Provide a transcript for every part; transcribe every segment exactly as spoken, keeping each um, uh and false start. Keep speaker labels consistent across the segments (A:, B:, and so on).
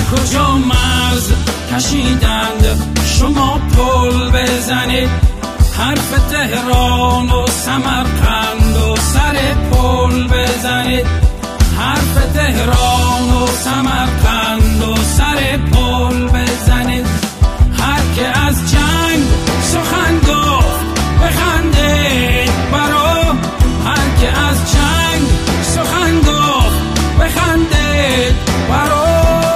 A: کجا مرز کشیدند شما پل بزنید، حرف تهران و سمرقند و سر پل بزنید، حرف تهران و سمرقند و سر پل بزنید. هر که از جنگ سخن گفت بخندید برو، هر که از جنگ سخن گفت بخندید برو.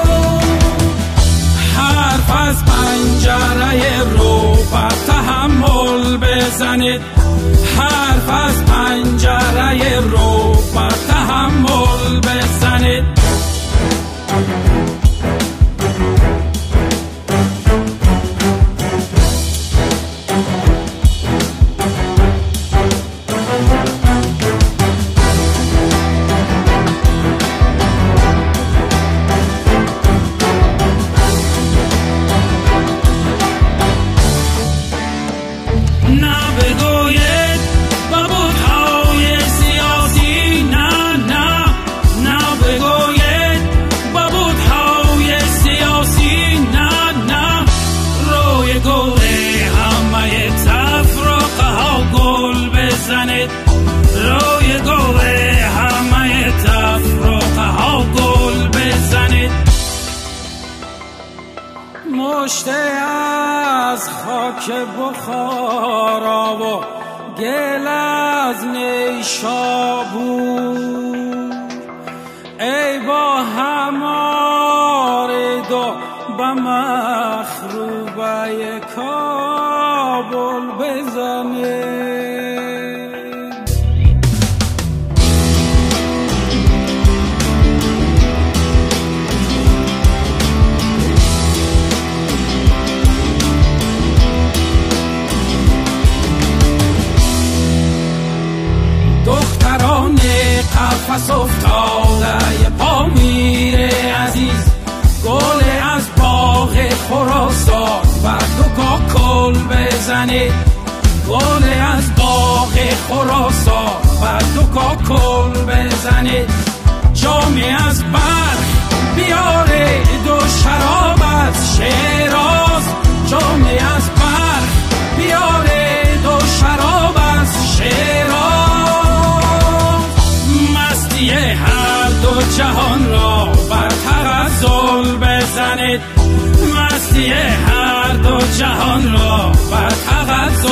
A: حرف از پنجره رو بر تحمل بزنید، حرف از پنجره رو بر تحمل بزنید. روی گوه همه تفرقه ها گل بزنید. مشته از خاک بخارا و گل از نیشابور، ای با همارید و به مخروبه کابل بزنید. دختران قفس افتاده پا میره عزیز، گل از باغ خراسان بر دو کل بزنید، گل از باغ خراسان بر دو کل بزنید. جامی از برق بیاره دو شراب از شیراز، جامی از برق بیاره دو شراب از شیراز. مستی هر دو جهان را بر تغزل بزنید، مستی هر دو جهان را بر تغزل